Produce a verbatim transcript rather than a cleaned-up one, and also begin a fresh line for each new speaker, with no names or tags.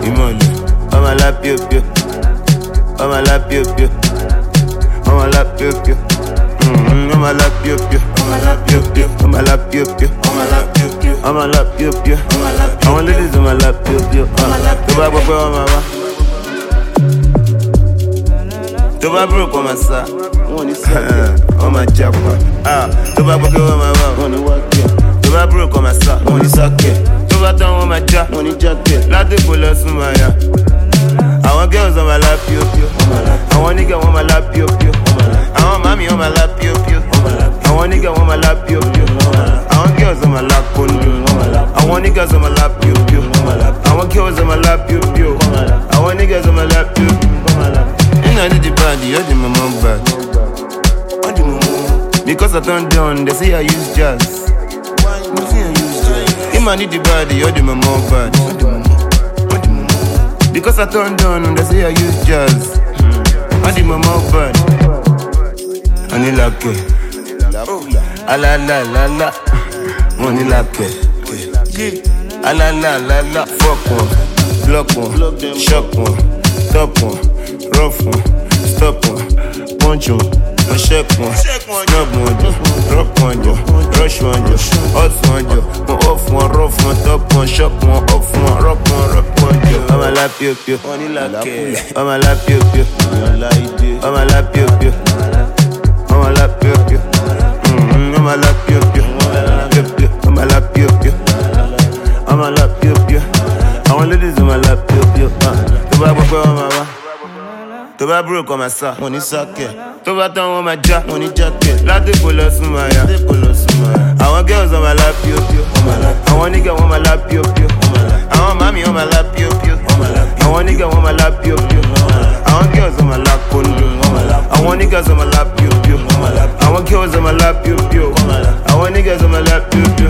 Imole, I'ma lap you, you. I'ma lap you, you. I'ma lap you, you. Mm-hmm, I'ma lap you, you. I'ma lap you, you. I'ma lap you, you. I'ma lap you, you. I'ma lap you, you. I want ladies, I'ma lap you, you. To buy what I'm about. To buy broke on my side. On my job, ah. To buy what I'm about. To buy broke on my side. Money socket. To buy down on my job. Money jacket. Not the full of sumaya. I want girls on my lap, you, you. I want nigga on my lap, you, you. I want mommy on my lap, you, you. I want nigga on my lap, you, you. I want girls on my lap, you. I want niggas on my lap, you, you. I want girls on my lap, you, you. I want niggas on my lap, you. You know I need the body, you're the mama bad. Because I turned down, they say I use jazz. You man need the body, you're the mama bad. Because I turned down, they say I use jazz. I did my mouth bad. Money like it. Ah la la la la. Money like it. Ah la la la la. Fuck one, block one, shock one, top one, rough one, stop one, punch one, shake one, snub one, drop one, rush one, hot one, off one, rough one, top one, shock one, off one, rock one, rock one. I'ma lap you, you. I'ma lap you, you. I'ma lap you, you. I'ma lap you, you. I'ma lap you, you. I'ma lap you, you. I'ma lap you, you. I want ladies in my lap you, you. To buy what I'm about. To buy broke on my sack. Money socket. To buy down on my jack. Money jacket. Like the full of sumaya. I want girls on my lap you, you. I want nigga on my lap you, you. I want mommy on my lap you, you. I want nigga on my lap you, you. I want girls on my lap, you. I want niggas on my lap you, you. I want girls on my lap you, you. I want niggas on my lap you, you.